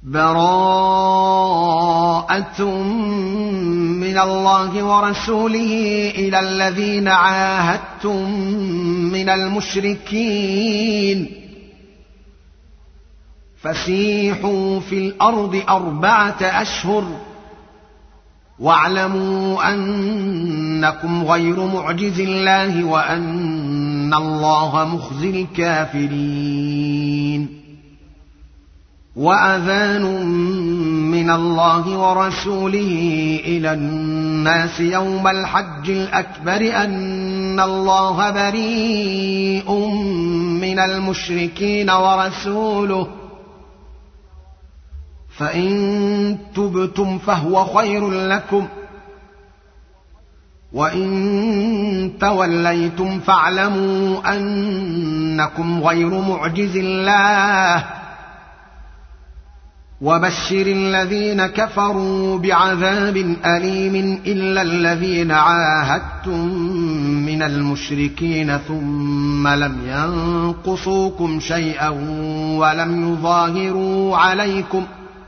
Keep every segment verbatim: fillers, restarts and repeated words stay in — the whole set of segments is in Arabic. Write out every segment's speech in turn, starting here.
براءة من الله ورسوله إلى الذين عاهدتم من المشركين فسيحوا في الأرض أربعة أشهر واعلموا أنكم غير معجز الله وأن الله مخزي الكافرين. وأذان من الله ورسوله إلى الناس يوم الحج الأكبر أن الله بريء من المشركين ورسوله فإن تبتم فهو خير لكم وإن توليتم فاعلموا أنكم غير معجز الله وبشر الذين كفروا بعذاب أليم إلا الذين عاهدتم من المشركين ثم لم ينقصوكم شيئا ولم يظاهروا عليكم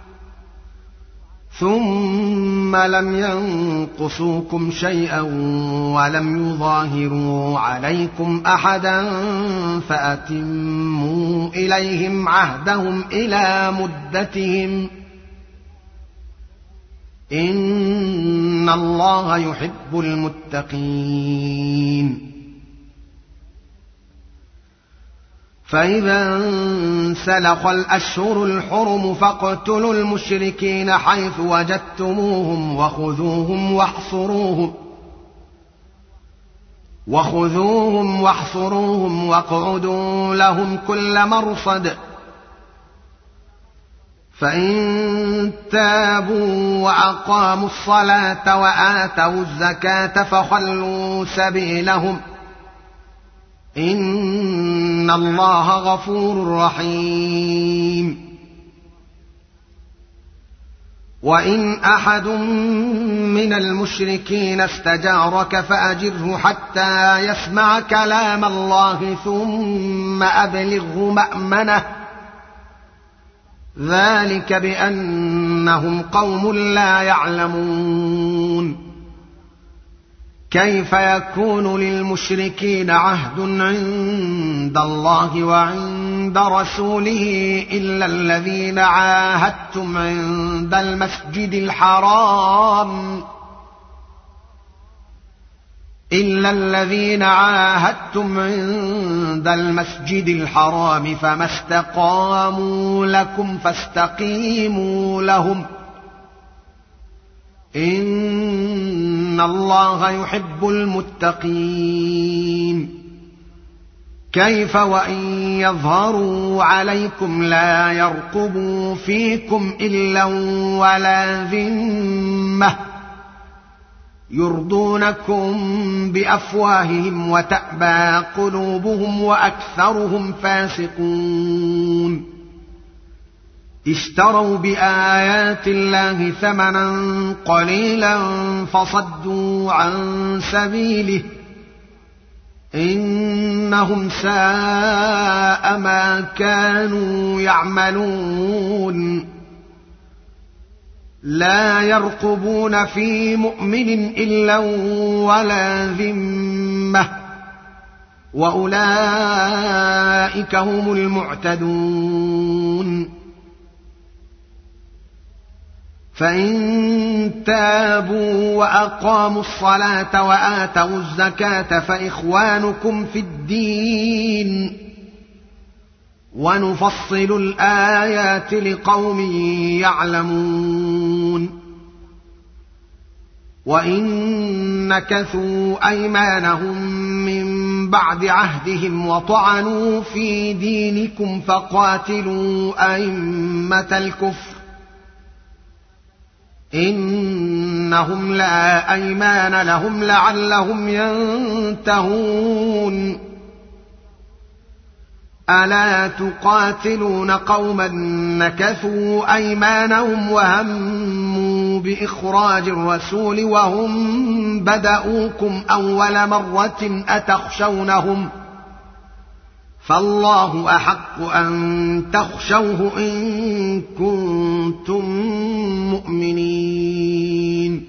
ثم لم ينقصوكم شيئا ولم يظاهروا عليكم أحدا فأتموا إليهم عهدهم إلى مدتهم إن الله يحب المتقين. فإذا انسلخ الأشهر الحرم فاقتلوا المشركين حيث وجدتموهم وخذوهم واحصروهم وخذوهم واحصروهم واقعدوا لهم كل مرصد فإن تابوا وأقاموا الصلاة وآتوا الزكاة فخلوا سبيلهم إن الله غفور رحيم. وإن أحد من المشركين استجارك فأجره حتى يسمع كلام الله ثم أبلغه مأمنه ذلك بأنهم قوم لا يعلمون. كيف يكون للمشركين عهد عند الله وعند رسوله إلا الذين عاهدتم عند المسجد الحرام إلا الذين عاهدتم عند المسجد الحرام فما استقاموا لكم فاستقيموا لهم إن الله يحب المتقين. كيف وإن يظهروا عليكم لا يرقبوا فيكم إلا ولا ذمة يرضونكم بأفواههم وتأبى قلوبهم وأكثرهم فاسقون. اشتروا بآيات الله ثمنا قليلا فصدوا عن سبيله إنهم ساء ما كانوا يعملون. لا يرقبون في مؤمن إلا ولا ذمة وأولئك هم المعتدون. فإن تابوا وأقاموا الصلاة وآتوا الزكاة فإخوانكم في الدين ونفصل الآيات لقوم يعلمون. وإن نكثوا أيمانهم من بعد عهدهم وطعنوا في دينكم فقاتلوا أئمة الكفر إنهم لا أيمان لهم لعلهم ينتهون. ألا تقاتلون قوما نكثوا أيمانهم وهموا بإخراج الرسول وهم بدأوكم أول مرة أتخشونهم فالله أحق أن تخشوه إن كنتم مؤمنين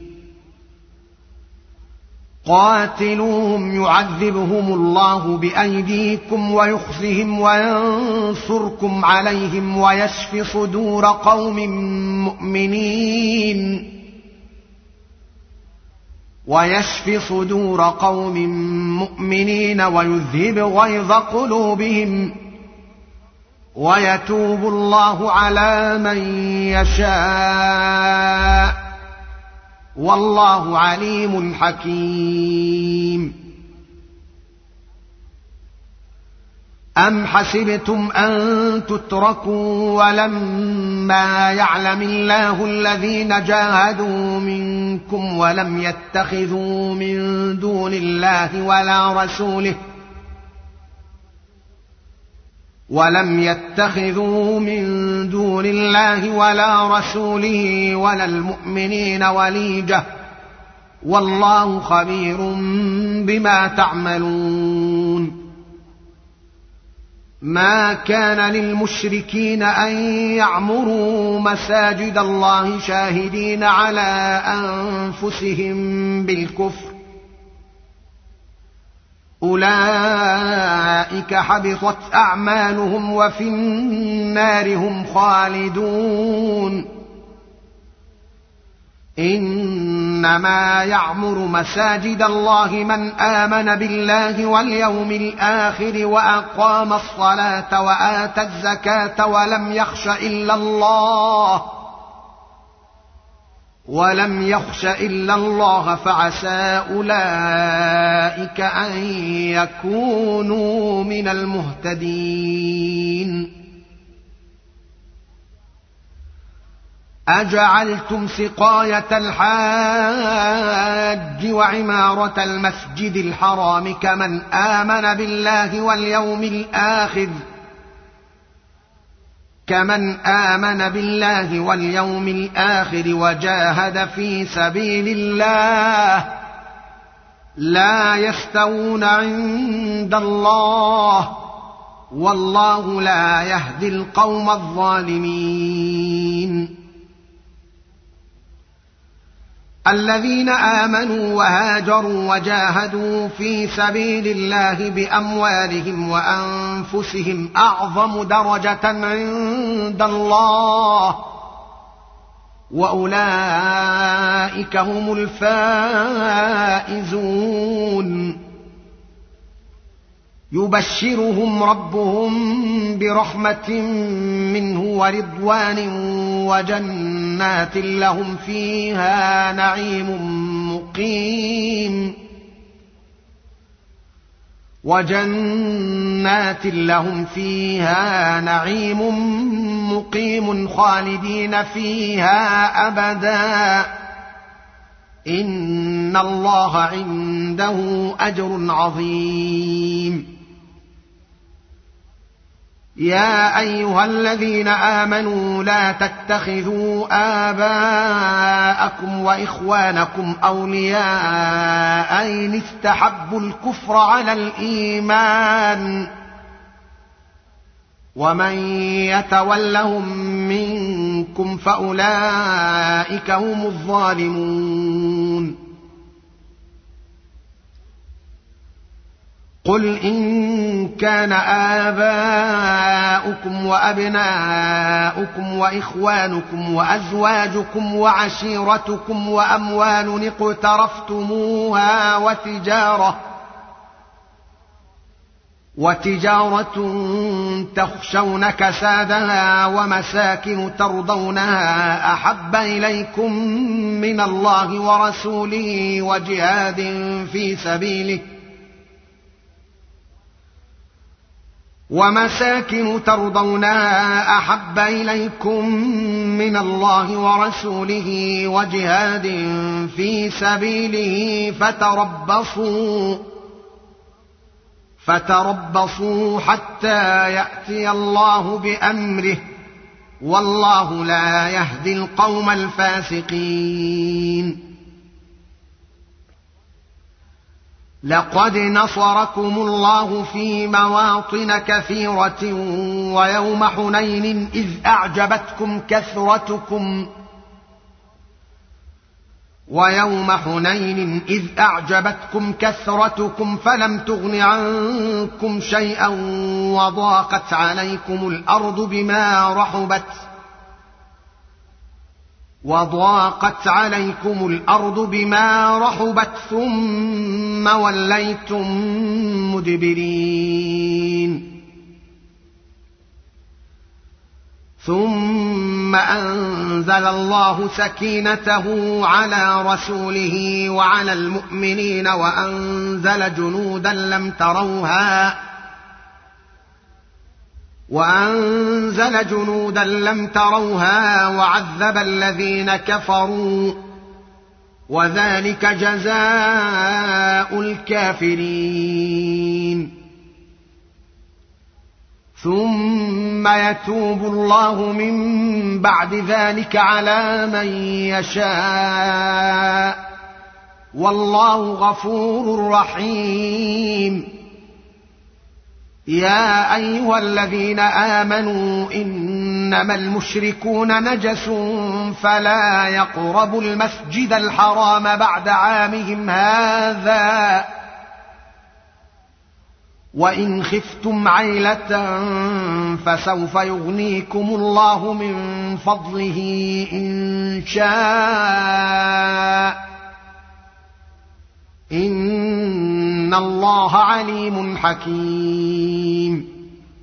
قاتلوهم يعذبهم الله بأيديكم ويخزهم وينصركم عليهم ويشف صدور قوم مؤمنين ويشف صدور قوم مؤمنين ويذهب غيظ قلوبهم ويتوب الله على من يشاء والله عليم حكيم أم حسبتم أن تتركوا ولما يعلم الله الذين جاهدوا منكم ولم يتخذوا من دون الله ولا رسوله ولم يتخذوا من دون الله ولا رسوله ولا المؤمنين وليجة والله خبير بما تعملون ما كان للمشركين أن يعمروا مساجد الله شاهدين على أنفسهم بالكفر أولئك حبطت أعمالهم وفي النار هم خالدون إنما يعمر مساجد الله من آمن بالله واليوم الآخر وأقام الصلاة وآتى الزكاة ولم يخش إلا الله ولم يخش إلا الله فعسى أولئك أن يكونوا من المهتدين أجعلتم سقاية الحاج وعمارة المسجد الحرام كمن آمن بالله واليوم الآخر كمن آمن بالله واليوم الآخر وجاهد في سبيل الله لا يستوون عند الله والله لا يهدي القوم الظالمين الذين آمنوا وهاجروا وجاهدوا في سبيل الله بأموالهم وأنفسهم أعظم درجة عند الله وأولئك هم الفائزون يبشرهم ربهم برحمة منه ورضوان وجنات لهم فيها نعيم مقيم وجنات لهم فيها نعيم مقيم خالدين فيها أبدا إن الله عنده أجر عظيم يا أيها الذين آمنوا لا تتخذوا آباءكم وإخوانكم أولياء إن استحبوا الكفر على الإيمان ومن يتولهم منكم فأولئك هم الظالمون قل إن كان آباؤكم وأبناؤكم وإخوانكم وأزواجكم وعشيرتكم وأموال اقترفتموها وتجارة وتجارة تخشون كسادها ومساكن ترضونها أحب إليكم من الله ورسوله وجهاد في سبيله ومساكن ترضونها أحب إليكم من الله ورسوله وجهاد في سبيله فتربصوا فتربصوا حتى يأتي الله بأمره والله لا يهدي القوم الفاسقين لقد نصركم الله في مواطن كثيرة ويوم حنين إذ أعجبتكم كثرتكم ويوم حنين إذ أعجبتكم كثرتكم فلم تغن عنكم شيئا وضاقت عليكم الأرض بما رحبت وضاقت عليكم الأرض بما رحبت ثم وليتم مدبرين ثم أنزل الله سكينته على رسوله وعلى المؤمنين وأنزل جنودا لم تروها وأنزل جنودا لم تروها وعذب الذين كفروا وذلك جزاء الكافرين ثم يتوب الله من بعد ذلك على من يشاء والله غفور رحيم يا أيها الذين آمنوا إنما المشركون نجس فلا يقربوا المسجد الحرام بعد عامهم هذا وإن خفتم عيلة فسوف يغنيكم الله من فضله إن شاء إن الله عليم حكيم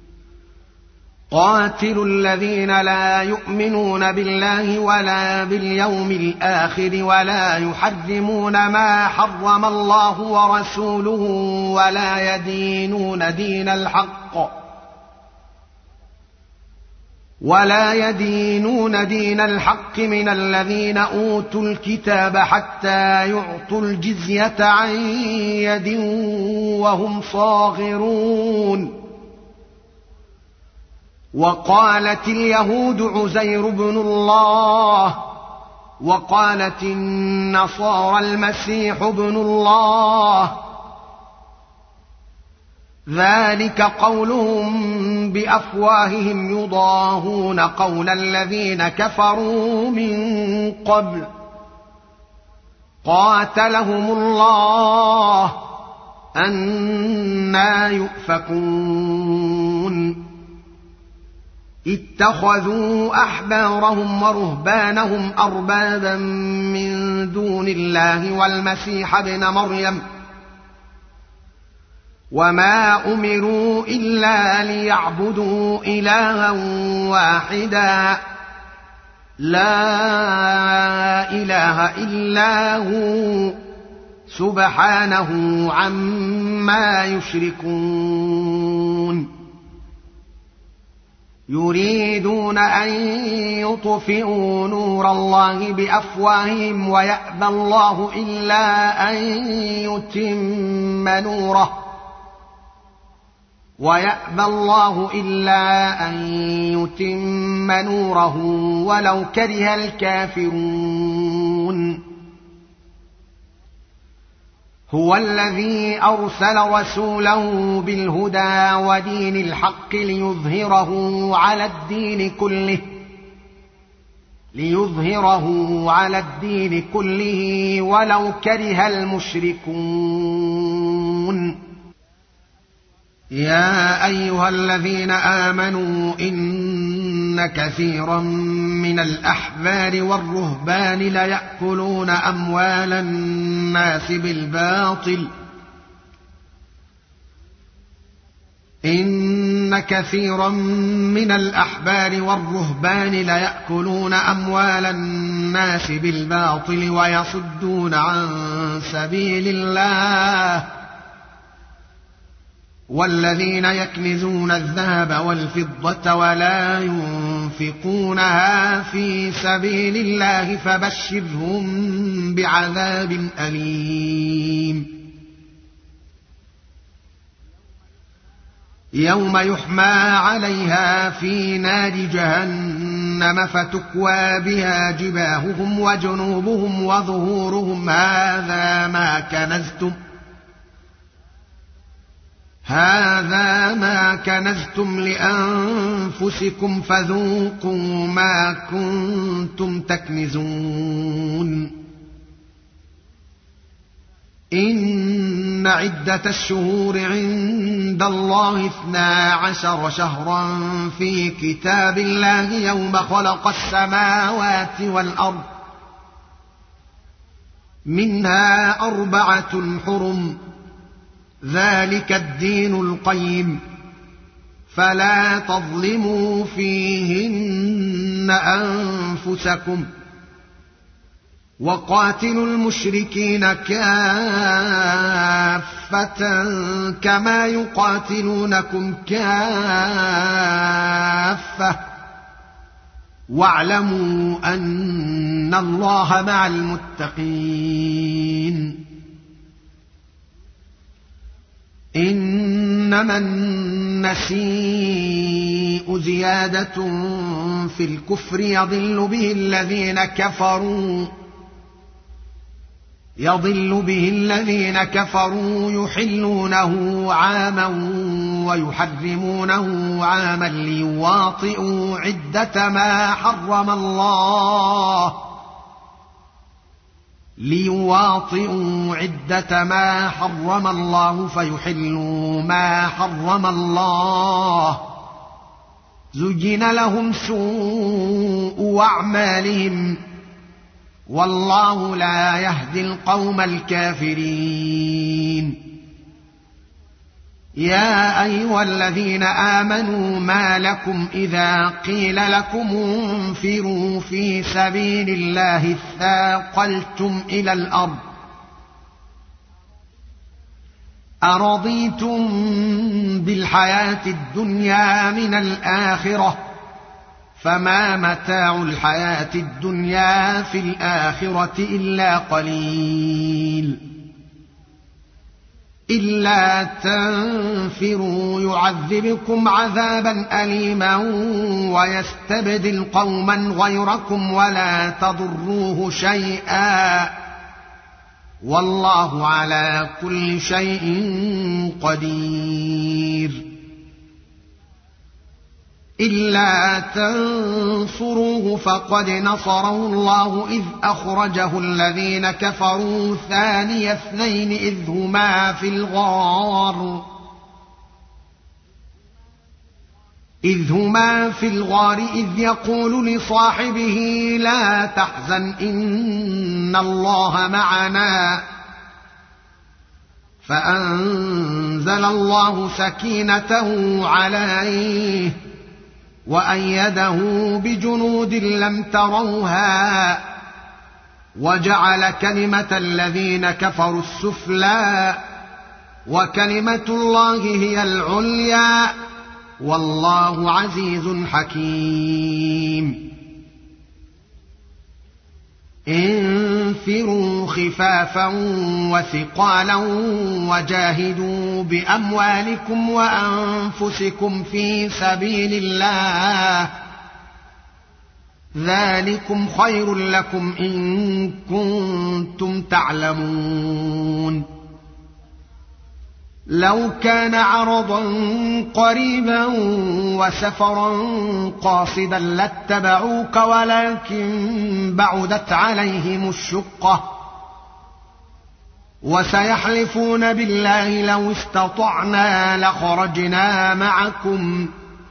قاتلوا الذين لا يؤمنون بالله ولا باليوم الآخر ولا يحرمون ما حرم الله ورسوله ولا يدينون دين الحق ولا يدينون دين الحق من الذين أوتوا الكتاب حتى يعطوا الجزية عن يد وهم صاغرون وقالت اليهود عزير بن الله وقالت النصارى المسيح ابن الله ذلك قولهم بأفواههم يضاهون قول الذين كفروا من قبل قاتلهم الله أنى يؤفكون اتخذوا أحبارهم ورهبانهم أربابا من دون الله والمسيح ابن مريم وما أمروا إلا ليعبدوا إلها واحدا لا إله إلا هو سبحانه عما يشركون يريدون أن يطفئوا نور الله بأفواههم ويأبى الله إلا أن يتم نوره ويأبى الله إلا أن يتم نوره ولو كره الكافرون هو الذي أرسل رسوله بالهدى ودين الحق ليظهره على الدين كله ليظهره على الدين كله ولو كره المشركون يا أيها الذين آمنوا إن كثيرا من الأحبار والرهبان ليأكلون أموال الناس بالباطل إن كثيرا من الأحبار والرهبان ليأكلون أموال الناس بالباطل ويصدون عن سبيل الله والذين يكنزون الذهب والفضة ولا ينفقونها في سبيل الله فبشرهم بعذاب أليم يوم يحمى عليها في نار جهنم فتكوى بها جباههم وجنوبهم وظهورهم هذا ما كنزتم هذا ما كنزتم لأنفسكم فذوقوا ما كنتم تكنزون إن عدة الشهور عند الله اثنا عشر شهرا في كتاب الله يوم خلق السماوات والأرض منها أربعة حرم ذلك الدين القيم فلا تظلموا فيهن أنفسكم وقاتلوا المشركين كافة كما يقاتلونكم كافة واعلموا أن الله مع المتقين إنما النسيء زيادة في الكفر يضل به الذين كفروا يضل به الذين كفروا يحلونه عاما ويحرمونه عاما ليواطئوا عدة ما حرم الله ليواطئوا عدة ما حرم الله فيحلوا ما حرم الله زين لهم سوء أعمالهم والله لا يهدي القوم الكافرين يا أيها الذين آمنوا ما لكم إذا قيل لكم انفروا في سبيل الله اثاقلتم إلى الأرض أرضيتم بالحياة الدنيا من الآخرة فما متاع الحياة الدنيا في الآخرة إلا قليل إلا تنفروا يعذبكم عذابا أليما ويستبدل قوما غيركم ولا تضروه شيئا والله على كل شيء قدير إلا تنصروه فقد نصره الله إذ أخرجه الذين كفروا ثاني اثنين إذ هما في الغار إذ هما في الغار إذ يقول لصاحبه لا تحزن إن الله معنا فأنزل الله سكينته عليه وأيده بجنود لم تروها وجعل كلمة الذين كفروا السفلى وكلمة الله هي العليا والله عزيز حكيم انفروا خفافا وثقالا وجاهدوا بأموالكم وأنفسكم في سبيل الله ذلكم خير لكم إن كنتم تعلمون لو كان عرضا قريبا وسفرا قاصدا لاتبعوك ولكن بعدت عليهم الشقة وسيحلفون بالله لو استطعنا لخرجنا معكم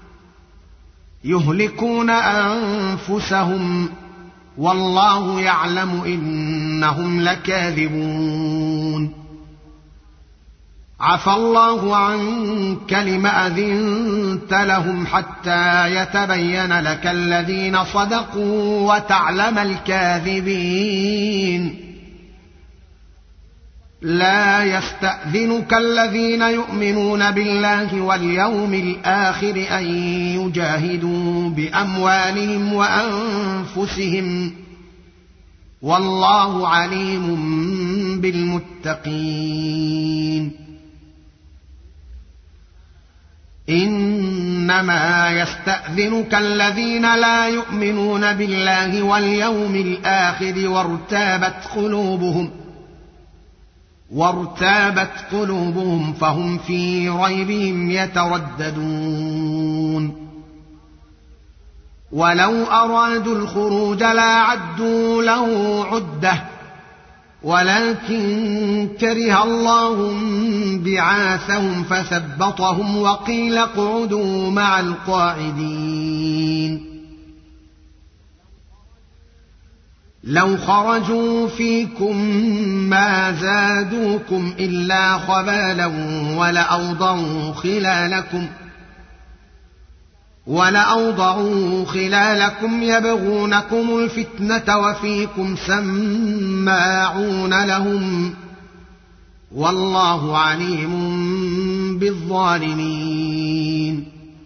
يهلكون أنفسهم والله يعلم إنهم لكاذبون عفى الله عنك لم أذنت لهم حتى يتبين لك الذين صدقوا وتعلم الكاذبين لا يستأذنك الذين يؤمنون بالله واليوم الآخر أن يجاهدوا بأموالهم وأنفسهم والله عليم بالمتقين إنما يستأذنك الذين لا يؤمنون بالله واليوم الآخر وارتابت قلوبهم وارتابت قلوبهم فهم في ريبهم يترددون ولو أرادوا الخروج لأعدوا له عدة ولكن كره الله بعاثهم فثبطهم وقيل اقعدوا مع القاعدين لو خرجوا فيكم ما زادوكم إلا خبالا ولأوضعوا خلالكم ولأوضعوا خلالكم يبغونكم الفتنة وفيكم سماعون لهم والله عليم بالظالمين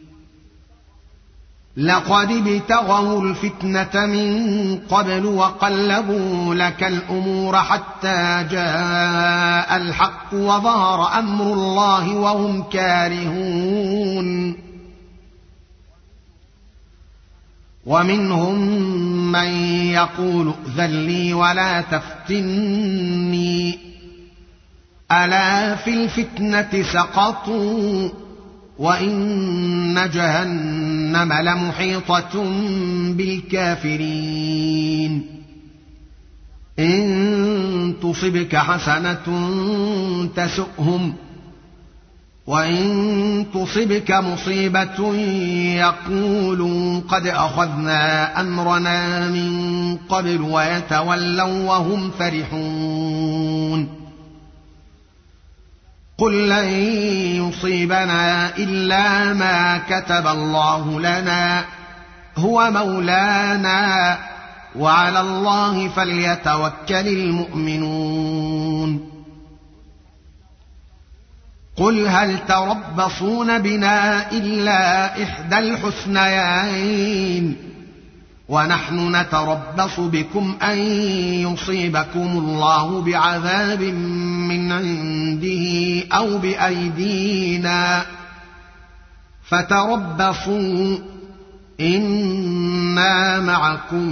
لقد ابتغوا الفتنة من قبل وقلبوا لك الأمور حتى جاء الحق وظهر أمر الله وهم كارهون ومنهم من يقول ائذن لي ولا تفتني ألا في الفتنة سقطوا وإن جهنم لمحيطة بالكافرين إن تصبك حسنة تسؤهم وإن تصبك مصيبة يقولوا قد أخذنا أمرنا من قبل ويتولوا وهم فرحون قل لن يصيبنا إلا ما كتب الله لنا هو مولانا وعلى الله فليتوكل المؤمنون قل هل تربصون بنا إلا إحدى الحسنيين ونحن نتربص بكم أن يصيبكم الله بعذاب من عنده أو بأيدينا فتربصوا إنا معكم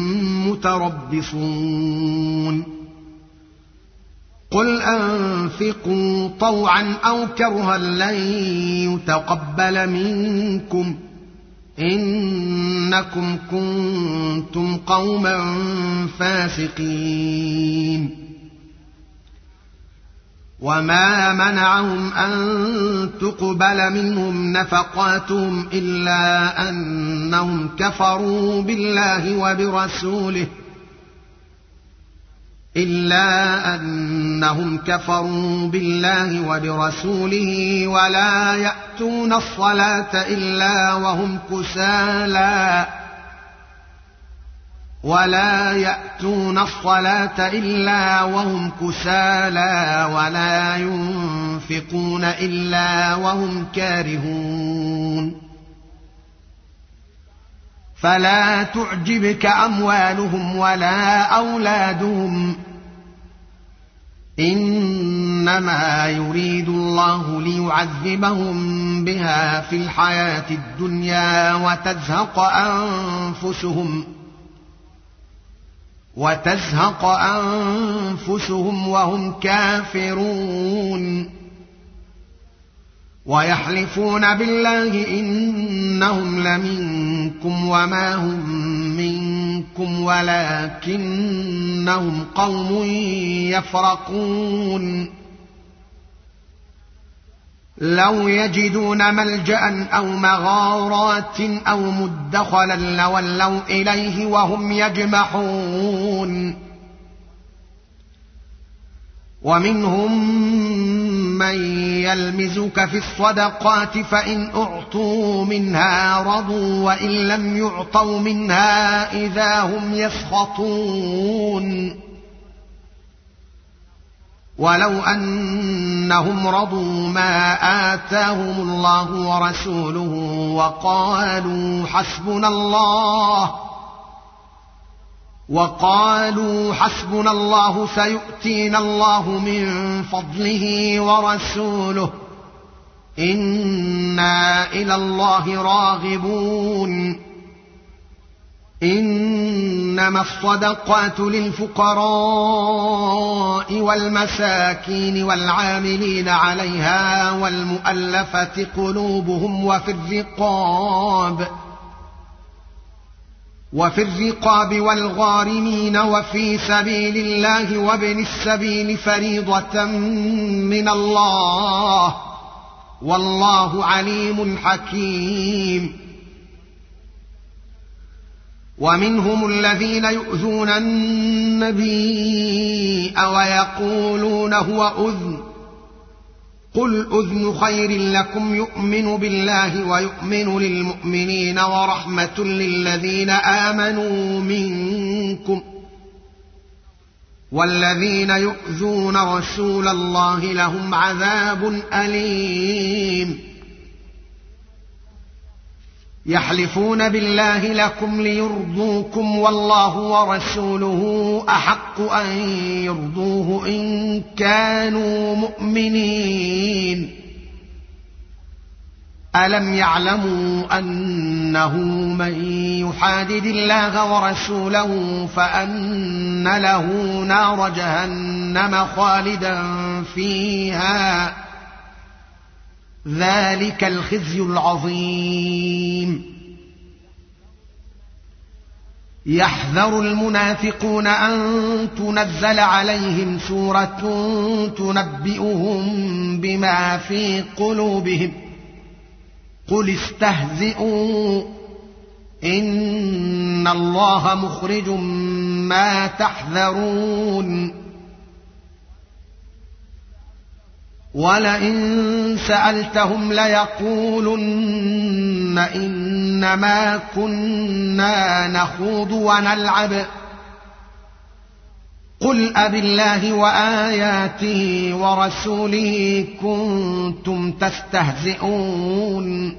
متربصون قل أنفقوا طوعا أو كرها لن يتقبل منكم إنكم كنتم قوما فاسقين وما منعهم أن تقبل منهم نفقاتهم إلا أنهم كفروا بالله وبرسوله إلا أنهم كفروا بالله وبرسوله ولا يأتون الصلاة إلا وهم كسالى ولا يأتون الصلاة إلا وهم كسالى ولا ينفقون إلا وهم كارهون فلا تعجبك أموالهم ولا أولادهم إنما يريد الله ليعذبهم بها في الحياة الدنيا وتزهق أنفسهم وتزهق أنفسهم وهم كافرون ويحلفون بالله إنهم لمنكم وما هم منكم ولكنهم قوم يفرقون لو يجدون ملجأ أو مغارات أو مدخلا لولوا إليه وهم يجمحون ومنهم من يلمزك في الصدقات فإن أعطوا منها رضوا وإن لم يعطوا منها إذا هم يسخطون ولو أنهم رضوا ما آتاهم الله ورسوله وقالوا حسبنا الله وقالوا حسبنا الله سيؤتينا الله من فضله ورسوله إنا إلى الله راغبون إن إنما الصدقات للفقراء والمساكين والعاملين عليها والمؤلفة قلوبهم وفي الرقاب وفي الرقاب والغارمين وفي سبيل الله وابن السبيل فريضة من الله والله عليم حكيم. ومنهم الذين يؤذون النبي ويقولون هو أذن قل أذن خير لكم يؤمن بالله ويؤمن للمؤمنين ورحمة للذين آمنوا منكم والذين يؤذون رسول الله لهم عذاب أليم. يحلفون بالله لكم ليرضوكم والله ورسوله أحق أن يرضوه إن كانوا مؤمنين. ألم يعلموا أنه من يحادد الله ورسوله فأن له نار جهنم خالدا فيها ذلك الخزي العظيم. يحذر المنافقون أن تنزل عليهم سورة تنبئهم بما في قلوبهم قل استهزئوا إن الله مخرج ما تحذرون. ولئن سألتهم ليقولن إنما كنا نخوض ونلعب قل أبالله وآياته ورسوله كنتم تستهزئون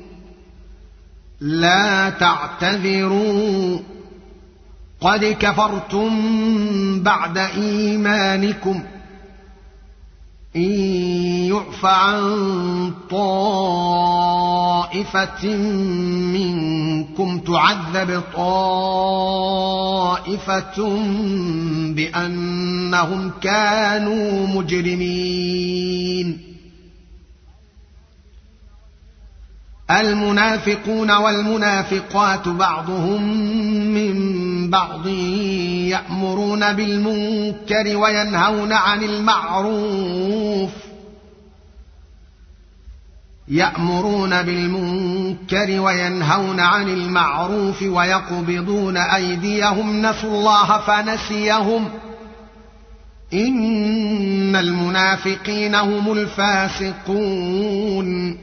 لا تعتذروا قد كفرتم بعد إيمانكم إن يعف عن طائفة منكم تعذب طائفة بأنهم كانوا مجرمين. المنافقون والمنافقات بعضهم من بعض يأمرون بالمنكر وينهون عن المعروف يأمرون بالمنكر وينهون عن المعروف ويقبضون أيديهم نسوا الله فنسيهم إن المنافقين هم الفاسقون.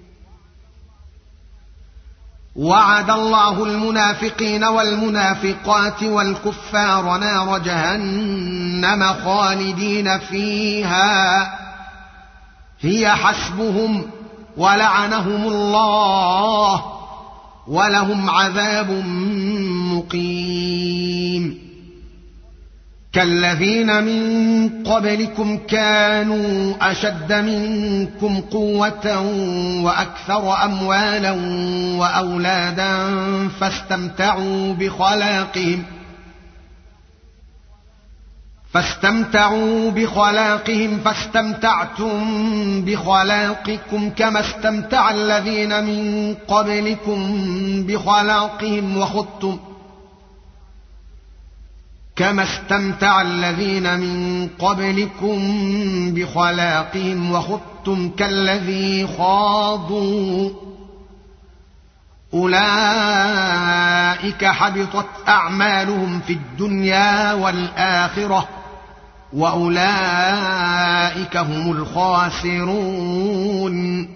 وعد الله المنافقين والمنافقات والكفار نار جهنم خالدين فيها هي حسبهم ولعنهم الله ولهم عذاب مقيم. كالذين من قبلكم كانوا أشد منكم قوة وأكثر أموالا وأولادا فاستمتعوا بخلاقهم فاستمتعوا بخلاقهم فاستمتعتم بخلاقكم كما استمتع الذين من قبلكم بخلاقهم وخضتم كما استمتع الذين من قبلكم بخلاقهم وخضتم كالذي خاضوا أولئك حبطت أعمالهم في الدنيا والآخرة وأولئك هم الخاسرون.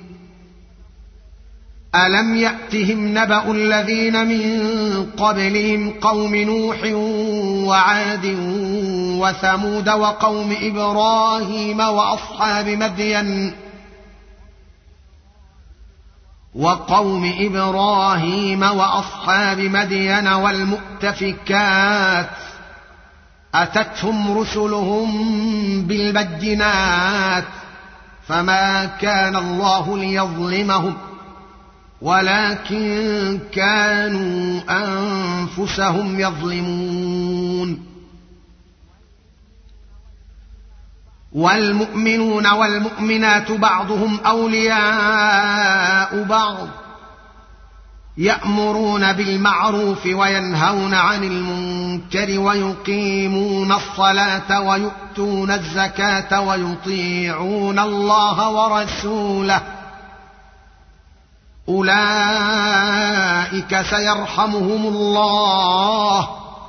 ألم يأتهم نبأ الذين من قبلهم قوم نوح وعاد وثمود وقوم إبراهيم وأصحاب مدين وقوم إبراهيم وأصحاب مدين والمؤتفكات أتتهم رسلهم بالبينات فما كان الله ليظلمهم ولكن كانوا أنفسهم يظلمون. والمؤمنون والمؤمنات بعضهم أولياء بعض يأمرون بالمعروف وينهون عن المنكر ويقيمون الصلاة ويؤتون الزكاة ويطيعون الله ورسوله أولئك سيرحمهم الله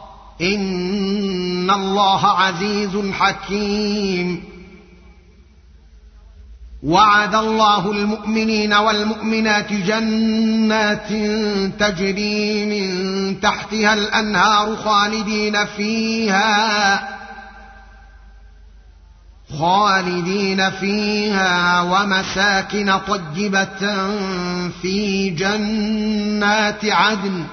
إن الله عزيز حكيم. وعد الله المؤمنين والمؤمنات جنات تجري من تحتها الأنهار خالدين فيها خالدين فيها ومساكن طيبة في جنات عدن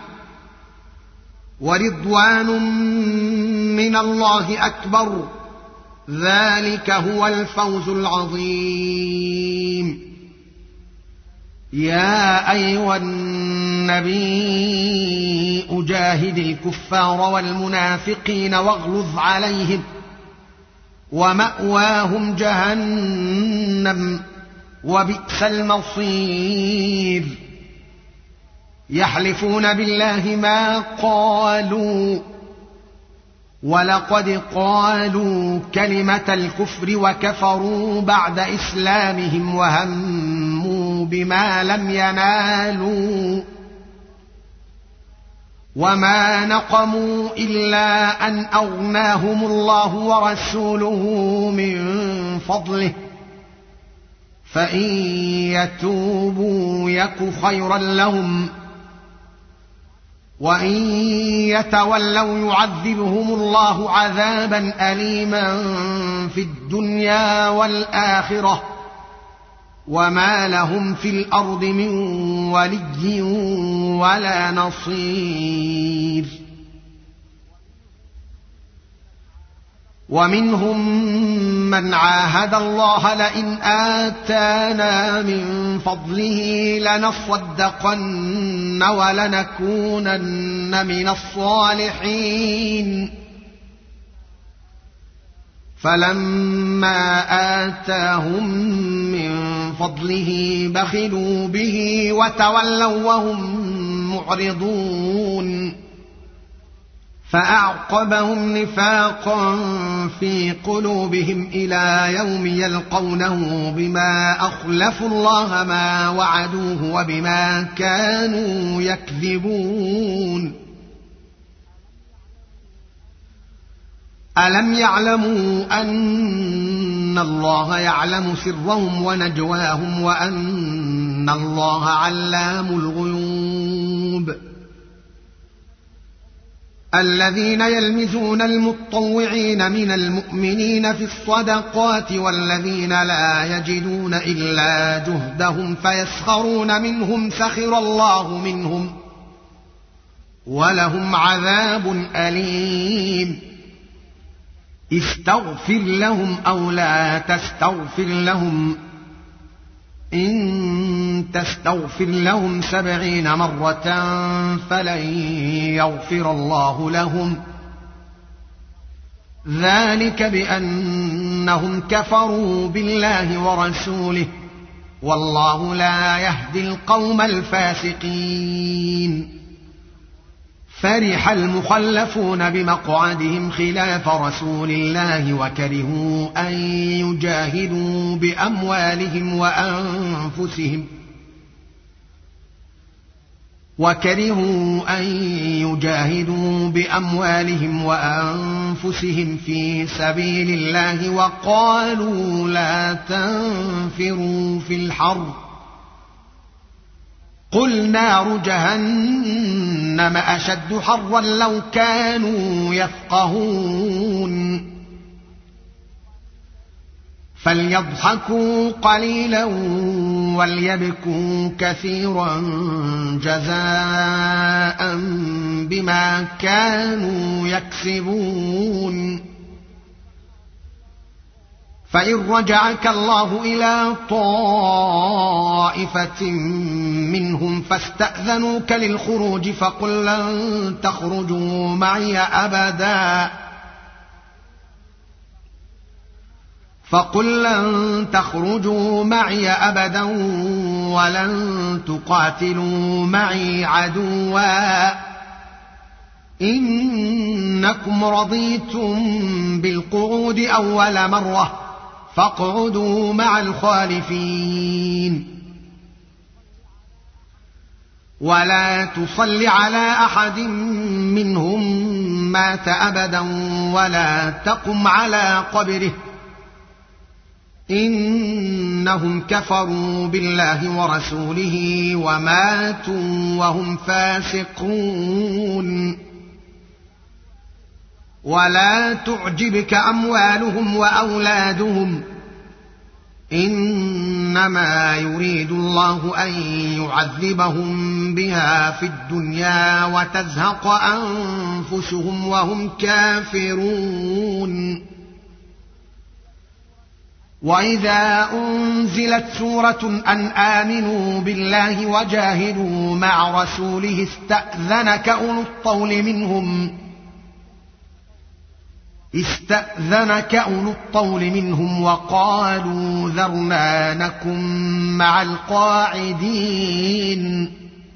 ورضوان من الله أكبر ذلك هو الفوز العظيم. يا أيها النبي أجاهد الكفار والمنافقين واغلظ عليهم ومأواهم جهنم وبئس المصير. يحلفون بالله ما قالوا ولقد قالوا كلمة الكفر وكفروا بعد إسلامهم وهموا بما لم ينالوا وما نقموا إلا أن أغناهم الله ورسوله من فضله فإن يتوبوا يك خيرا لهم وإن يتولوا يعذبهم الله عذابا أليما في الدنيا والآخرة وما لهم في الأرض من ولي ولا نصير. ومنهم من عاهد الله لئن آتانا من فضله لنصدقن ولنكونن من الصالحين فلما آتاهم من فضله بخلوا به وتولوا وهم معرضون فأعقبهم نفاقا في قلوبهم إلى يوم يلقونه بما أخلفوا الله ما وعدوه وبما كانوا يكذبون. ألم يعلموا أن الله يعلم سرهم ونجواهم وأن الله علام الغيوب. الذين يلمزون المطوعين من المؤمنين في الصدقات والذين لا يجدون إلا جهدهم فيسخرون منهم سخر الله منهم ولهم عذاب أليم. استغفر لهم أو لا تستغفر لهم إن تستغفر لهم سبعين مرة فلن يغفر الله لهم ذلك بأنهم كفروا بالله ورسوله والله لا يهدي القوم الفاسقين. فرح المخلفون بمقعدهم خلاف رسول الله وكرهوا أن يجاهدوا بأموالهم وأنفسهم وكرهوا أن يجاهدوا بأموالهم وأنفسهم في سبيل الله وقالوا لا تنفروا في الحرب قل نار جهنم أشد حرا لو كانوا يفقهون. فليضحكوا قليلا وليبكوا كثيرا جزاء بما كانوا يكسبون. فإن رجعك الله إلى طائفة منهم فاستأذنوك للخروج فقل لن تخرجوا معي أبدا فقل لن تخرجوا معي أبدا ولن تقاتلوا معي عدوا إنكم رضيتم بالقعود أول مرة فاقعدوا مع الخالفين ولا تصل على أحد منهم مات أبدا ولا تقم على قبره إنهم كفروا بالله ورسوله وماتوا وهم فاسقون ولا تعجبك أموالهم وأولادهم إنما يريد الله أن يعذبهم بها في الدنيا وتزهق أنفسهم وهم كافرون وإذا أنزلت سورة أن آمنوا بالله وجاهدوا مع رسوله استأذنك أولو الطول منهم استأذنك أولو الطول منهم وقالوا ذرنا نكن مع القاعدين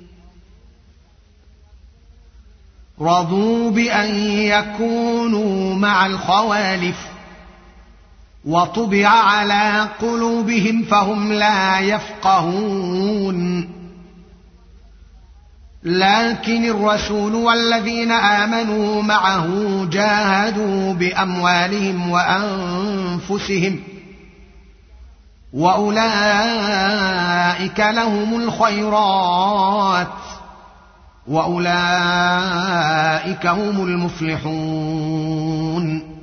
رضوا بأن يكونوا مع الخوالف وطبع على قلوبهم فهم لا يفقهون لكن الرسول والذين آمنوا معه جاهدوا بأموالهم وأنفسهم وأولئك لهم الخيرات وأولئك هم المفلحون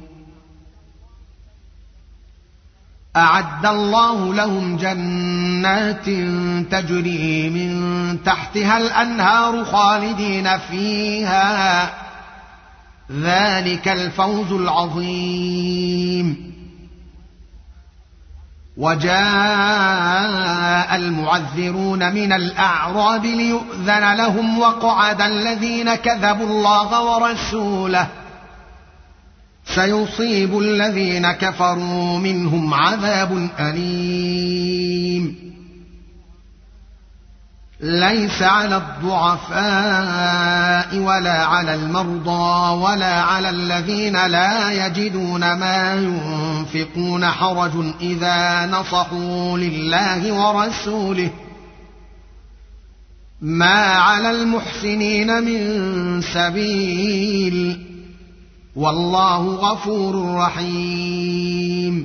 أعد الله لهم جنات تجري من تحتها الأنهار خالدين فيها ذلك الفوز العظيم وجاء المعذرون من الأعراب ليؤذن لهم وقعد الذين كذبوا الله ورسوله سيصيب الذين كفروا منهم عذاب أليم ليس على الضعفاء ولا على المرضى ولا على الذين لا يجدون ما ينفقون حرج إذا نصحوا لله ورسوله ما على المحسنين من سبيل والله غفور رحيم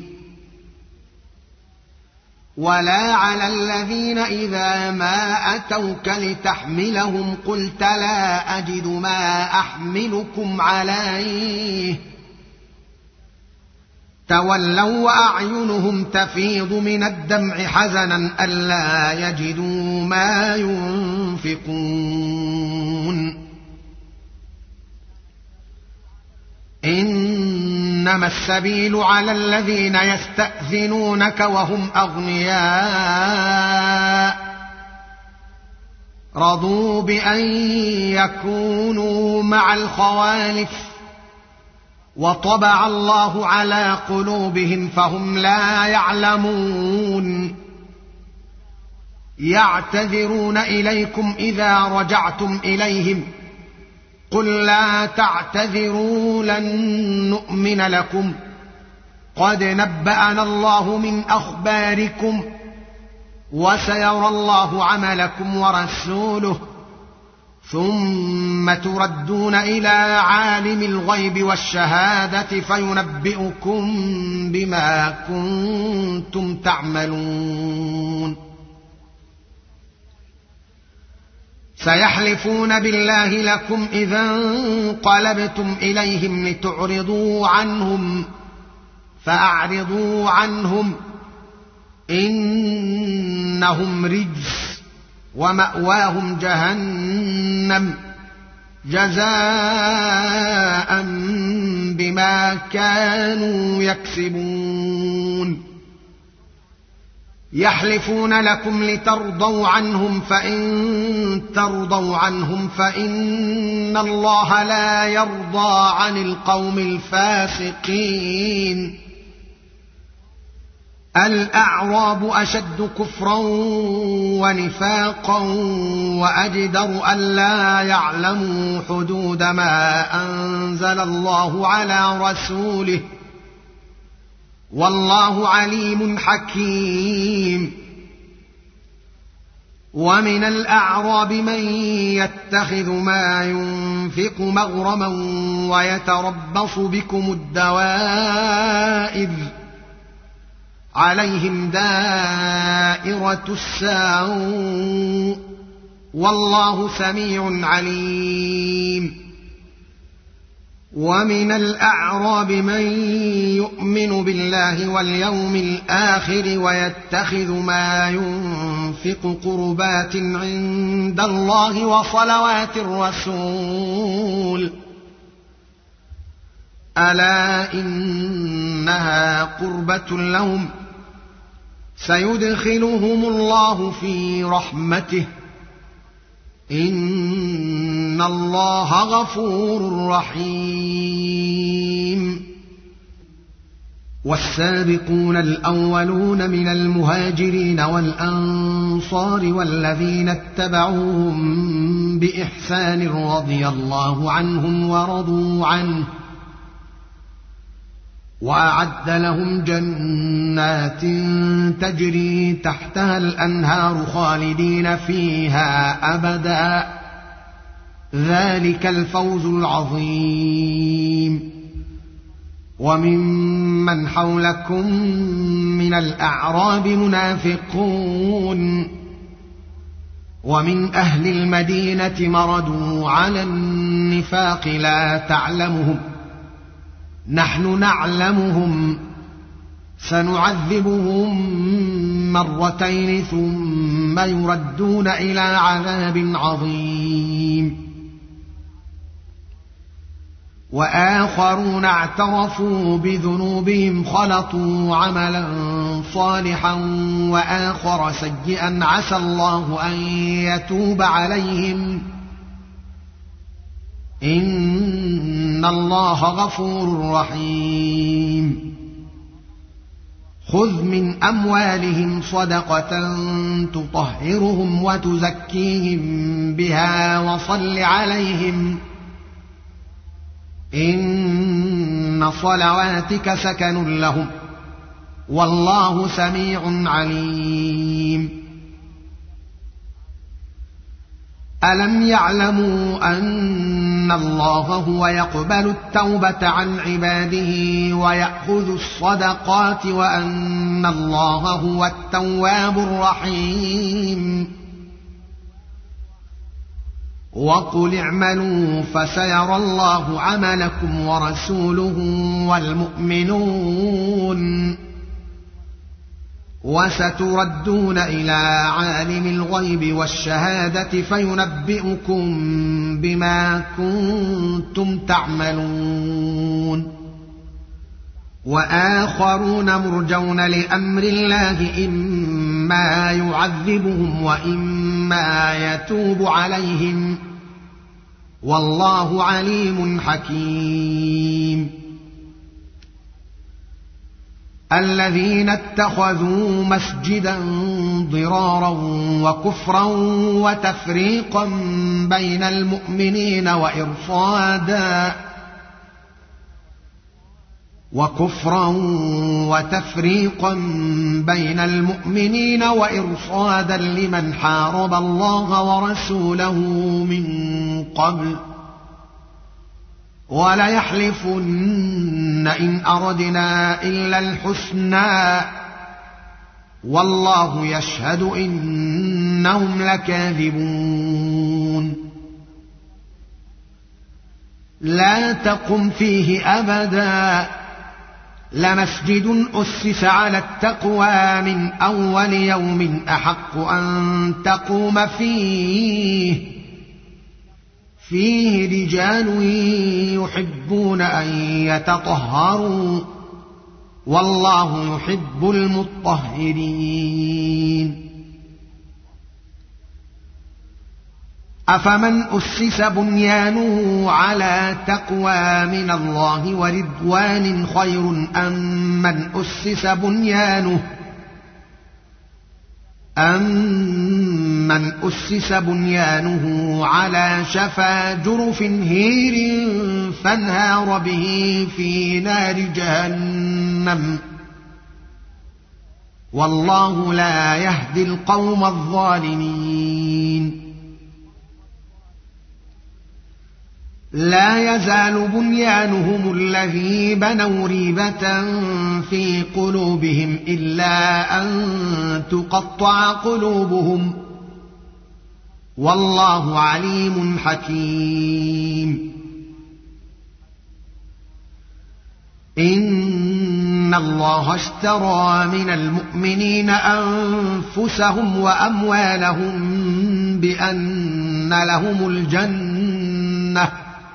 ولا على الذين إذا ما أتوك لتحملهم قلت لا أجد ما أحملكم عليه تولوا وأعينهم تفيض من الدمع حزنا ألا يجدوا ما ينفقون إنما السبيل على الذين يستأذنونك وهم أغنياء رضوا بأن يكونوا مع الخوالف وطبع الله على قلوبهم فهم لا يعلمون يعتذرون إليكم إذا رجعتم إليهم قل لا تعتذروا لن نؤمن لكم قد نبأنا الله من أخباركم وسيرى الله عملكم ورسوله ثم تردون إلى عالم الغيب والشهادة فينبئكم بما كنتم تعملون سيحلفون بالله لكم إذا انقلبتم إليهم لتعرضوا عنهم فأعرضوا عنهم إنهم رجس ومأواهم جهنم جزاء بما كانوا يكسبون يحلفون لكم لترضوا عنهم فإن ترضوا عنهم فإن الله لا يرضى عن القوم الفاسقين الأعراب أشد كفرا ونفاقا وأجدر ألا يعلموا حدود ما أنزل الله على رسوله والله عليم حكيم ومن الأعراب من يتخذ ما ينفق مغرما ويتربص بكم الدوائر عليهم دائرة السوء والله سميع عليم ومن الأعراب من يؤمن بالله واليوم الآخر ويتخذ ما ينفق قربات عند الله وصلوات الرسول ألا إنها قربة لهم سيدخلهم الله في رحمته إن الله غفور رحيم والسابقون الأولون من المهاجرين والأنصار والذين اتبعوهم بإحسان رضي الله عنهم ورضوا عنه وأعد لهم جنات تجري تحتها الأنهار خالدين فيها أبدا ذلك الفوز العظيم وممن حولكم من الأعراب منافقون ومن أهل المدينة مردوا على النفاق لا تعلمهم نحن نعلمهم سنعذبهم مرتين ثم يردون إلى عذاب عظيم وآخرون اعترفوا بذنوبهم خلطوا عملا صالحا وآخر سيئا عسى الله أن يتوب عليهم إن الله غفور رحيم خذ من أموالهم صدقة تطهرهم وتزكيهم بها وصل عليهم إن صلواتك سكن لهم والله سميع عليم ألم يعلموا أن الله هو يقبل التوبة عن عباده ويأخذ الصدقات وأن الله هو التواب الرحيم وقل اعملوا فسيرى الله عملكم ورسوله والمؤمنون وستردون إلى عالم الغيب والشهادة فينبئكم بما كنتم تعملون وآخرون مرجون لأمر الله إما يعذبهم وإما يتوب عليهم والله عليم حكيم الذين اتخذوا مسجدا ضرارا وكفرا وتفريقا بين المؤمنين وإرصادا وكفرا وتفريقا بين المؤمنين وإرصادا لمن حارب الله ورسوله من قبل وليحلفن إن أردنا إلا الحسنى والله يشهد إنهم لكاذبون لا تقم فيه أبدا لمسجد أسس على التقوى من أول يوم أحق أن تقوم فيه فيه رجال يحبون أن يتطهروا والله يحب المطهرين. أفمن أسس بنيانه على تقوى من الله ورضوان خير أم من أسس بنيانه أَمَّنْ أُسِّسَ بُنْيَانُهُ عَلَى شَفَا جُرُفٍ هِيرٍ فَانْهَارَ بِهِ فِي نَارِ جَهَنَّمَ وَاللَّهُ لَا يَهْدِي الْقَوْمَ الظَّالِمِينَ. لا يزال بنيانهم الذي بنوا ريبة في قلوبهم إلا أن تقطع قلوبهم والله عليم حكيم. إن الله اشترى من المؤمنين أنفسهم وأموالهم بأن لهم الجنة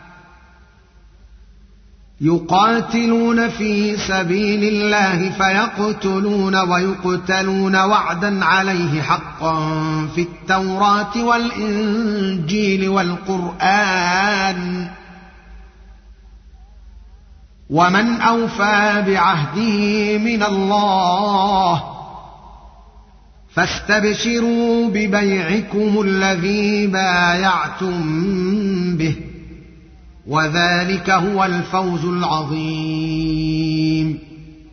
يقاتلون في سبيل الله فيقتلون ويقتلون وعدا عليه حقا في التوراة والإنجيل والقرآن ومن أوفى بعهده من الله فاستبشروا ببيعكم الذي بايعتم به وذلك هو الفوز العظيم.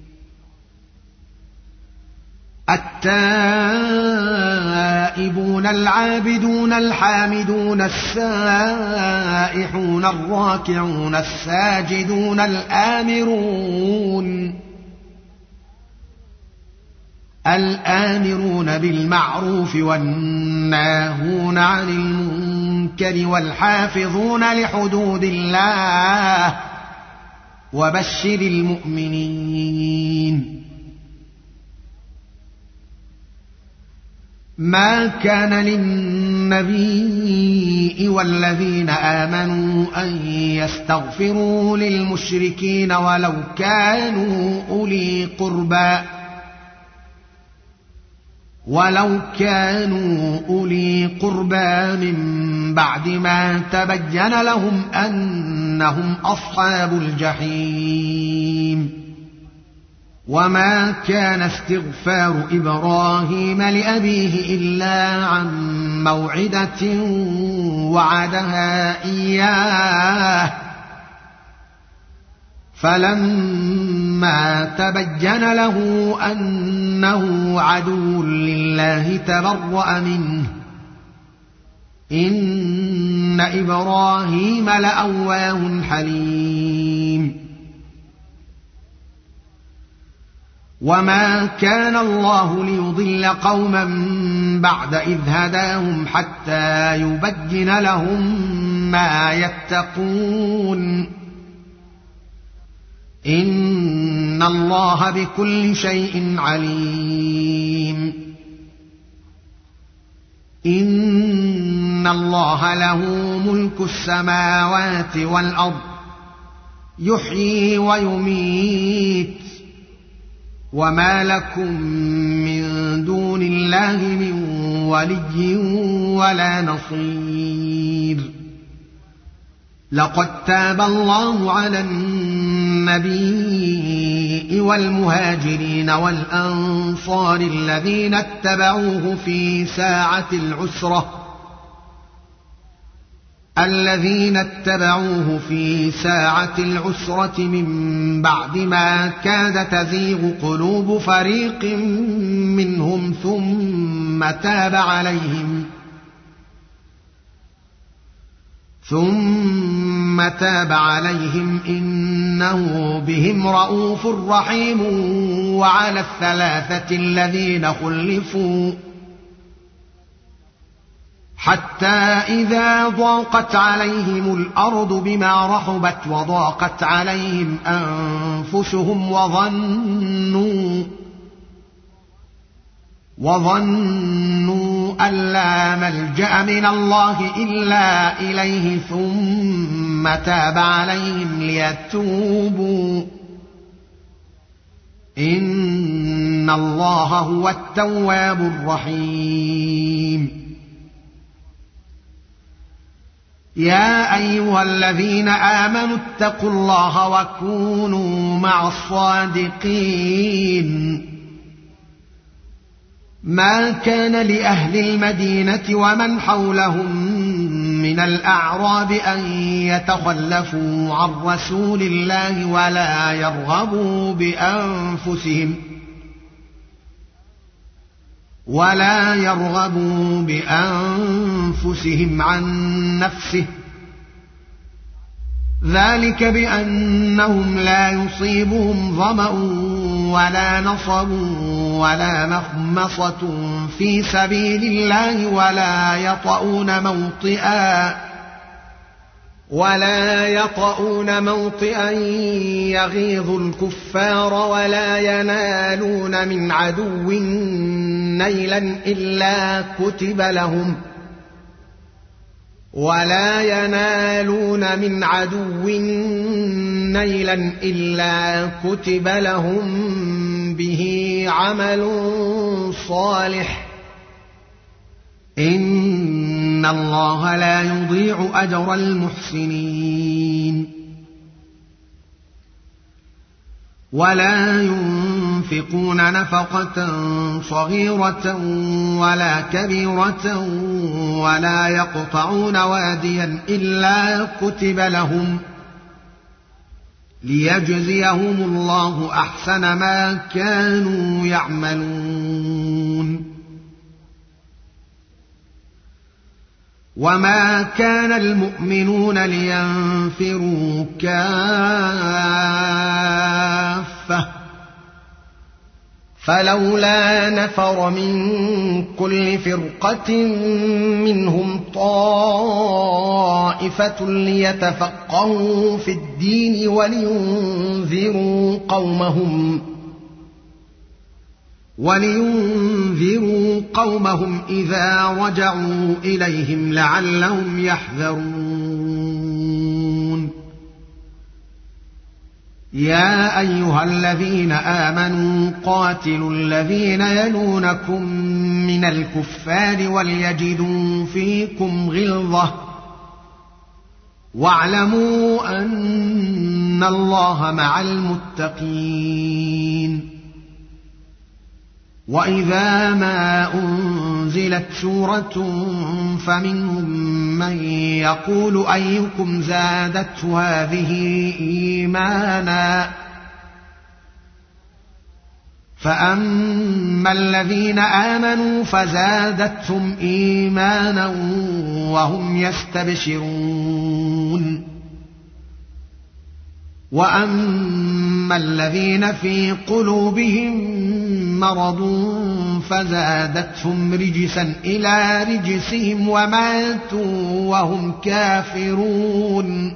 التائبون العابدون الحامدون السائحون الراكعون الساجدون الآمرون الآمرون بالمعروف والناهون عن المنكر والحافظون لحدود الله وبشر المؤمنين. ما كان للنبي والذين آمنوا أن يستغفروا للمشركين ولو كانوا أولي قربى ولو كانوا أولي قربى من بعد ما تبين لهم أنهم أصحاب الجحيم. وما كان استغفار إبراهيم لأبيه إلا عن موعدة وعدها إياه فلما تبين له أنه عدو لله تبرأ منه إن إبراهيم لأواه حليم. وما كان الله ليضل قوما بعد إذ هداهم حتى يبين لهم ما يتقون إن الله بكل شيء عليم. إن الله له ملك السماوات والأرض يحيي ويميت وما لكم من دون الله من ولي ولا نصير. لقد تاب الله على النبي والمهاجرين والأنصار الذين اتبعوه في ساعة العسرة الذين اتبعوه في ساعة العسرة من بعد ما كاد تزيغ قلوب فريق منهم ثم تاب عليهم ثم تاب عليهم إنه بهم رءوف رحيم. وعلى الثلاثة الذين خلفوا حتى إذا ضاقت عليهم الأرض بما رحبت وضاقت عليهم أنفسهم وظنوا وظنوا أن لا ملجأ من الله إلا إليه ثم تاب عليهم ليتوبوا إن الله هو التواب الرحيم. يا أيها الذين آمنوا اتقوا الله وكونوا مع الصادقين. ما كان لأهل المدينة ومن حولهم من الأعراب أن يتخلفوا عن رسول الله ولا يرغبوا بأنفسهم ولا يرغبوا بأنفسهم عن نفسه، ذلك بأنهم لا يصيبهم ظمأ ولا نصب ولا مخمصة في سبيل الله ولا يطؤون موطئا ولا يطؤون موطئا يغيظ الكفار ولا ينالون من عدو نيلا إلا كتب لهم ولا ينالون من عدو نيلا إلا كتب لهم به عمل صالح إن الله لا يضيع أجر المحسنين. ولا ينفقون نفقة صغيرة ولا كبيرة ولا يقطعون واديا إلا كتب لهم ليجزيهم الله أحسن ما كانوا يعملون. وما كان المؤمنون لينفروا كافة فلولا نفر من كل فرقة منهم طائفة ليتفقهوا في الدين ولينذروا قومهم ولينذروا قومهم إذا رجعوا إليهم لعلهم يحذرون. يا أيها الذين آمنوا قاتلوا الذين يلونكم من الكفار وليجدوا فيكم غلظة واعلموا أن الله مع المتقين. وإذا ما أنزلت سورة فمنهم من يقول أيكم زادته هذه إيمانا فأما الذين آمنوا فزادتهم إيمانا وهم يستبشرون. وأما الذين في قلوبهم مرض فزادتهم رجسا إلى رجسهم وماتوا وهم كافرون.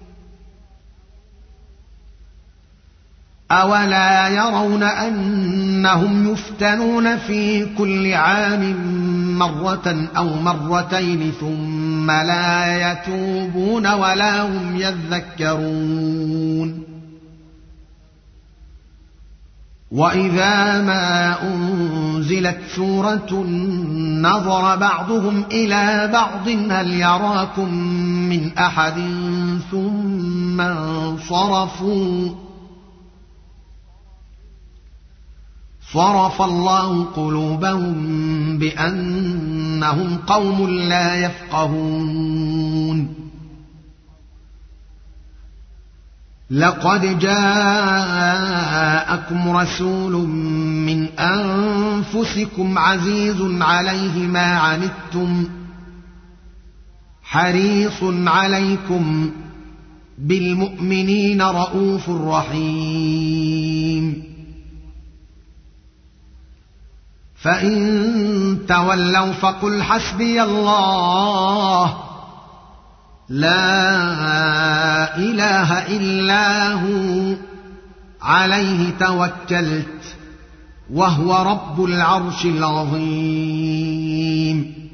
أولا يرون أنهم يفتنون في كل عام مرة أو مرتين ثم لا يتوبون ولا هم يذكرون. وإذا ما أنزلت سورة نظر بعضهم إلى بعض هل يراكم من أحد ثم انصرفوا صرف الله قلوبهم بأنهم قوم لا يفقهون. لقد جاءكم رسول من أنفسكم عزيز عليه ما عنتم حريص عليكم بالمؤمنين رءوف رحيم. فإن تولوا فقل حسبي الله لا إله إلا هو عليه توكلت وهو رب العرش العظيم.